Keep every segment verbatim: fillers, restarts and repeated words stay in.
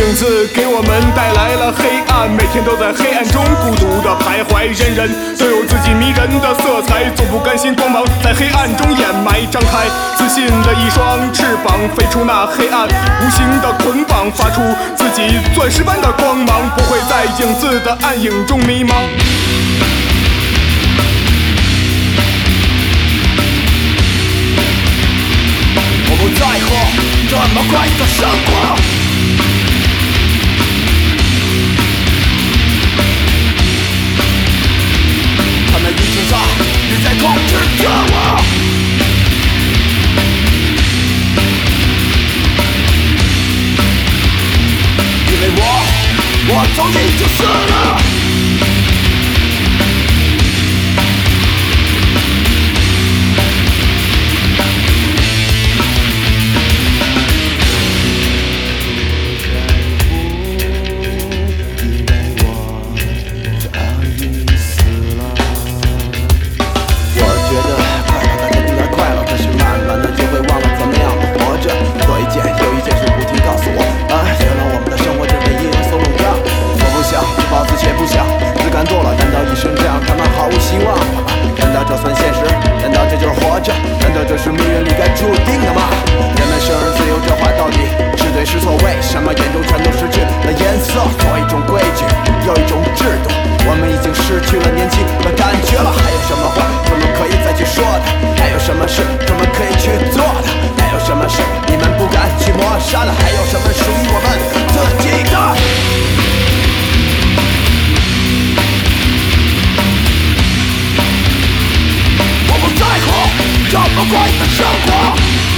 影子给我们带来了黑暗，每天都在黑暗中孤独的徘徊，人人都有自己迷人的色彩，总不甘心光芒在黑暗中掩埋。张开自信的一双翅膀，飞出那黑暗无形的捆绑，发出自己钻石般的光芒，不会在影子的暗影中迷茫。 我不在乎这么快的生活，他们一直在，一直在控制着我，因为我，我早已经死了。这算现实？难道这就是活着？难道这是命运里该注定的吗？人们生而自由，这话到底是对是错？为什么眼中全都失去了颜色？做一种规矩，有一种制度，我们已经失去了年轻的感觉了。还有什么话我们可以再去说的？还有什么事我们可以去做的？还有什么事你们不敢去抹杀的？还有什么属于我们自己的？这么快的生活，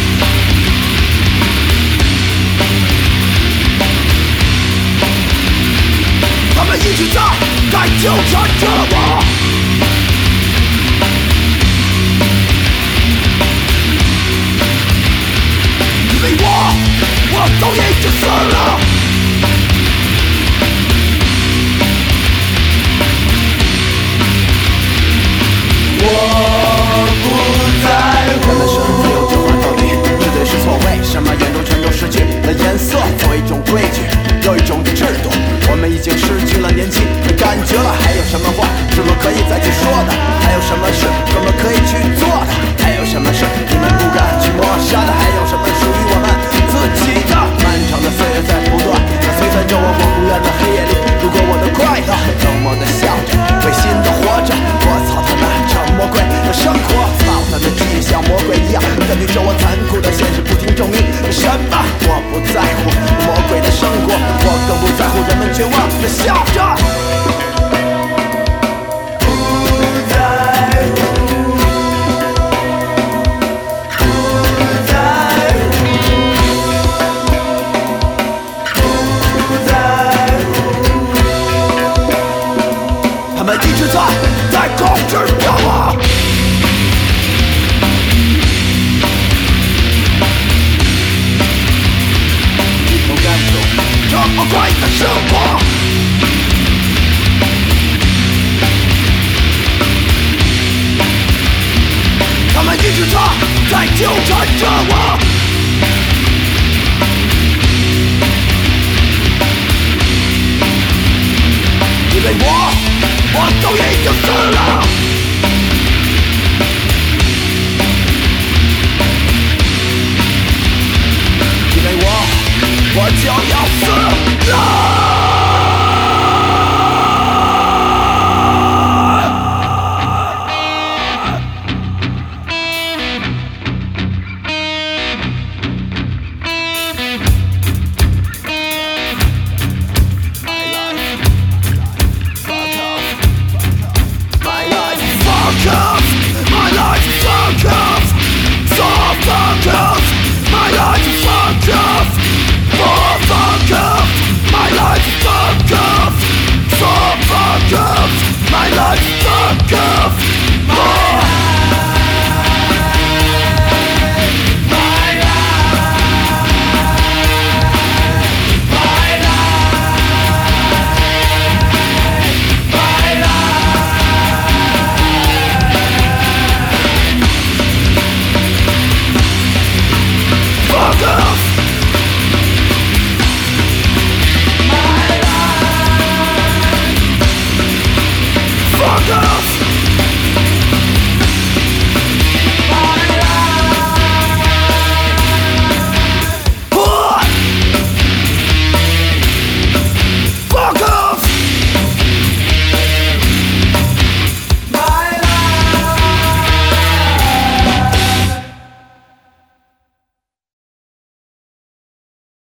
他们一直在在纠缠着我，因为我我都已经死了，我不在乎。人们生而自由，这话到底是对是错？为什么眼中全都失去了颜色？做一种规矩，有一种制度，我们已经失去了年轻的感觉了。还有什么话是我可以再去说的？还有什么事我们可以去做的？还有什么事你们不敢去抹杀的？还有什么属于我们自己的？漫长的岁月在不断地摧残着我，我不愿在黑夜里度过我的快乐，默默地笑着，违心地活着。我操他妈，这魔鬼的生活，操他的记忆像魔鬼一样跟随着我，残酷的现实不停证明什么？我不在乎魔鬼的生活，我更不在乎人们绝望的笑着。生活，他们一直在在纠缠着我，因为我我都已经死了，因为我我就要死了。My life is fuck off, so fuck off. My life is fuck off, for fuck off. 哥。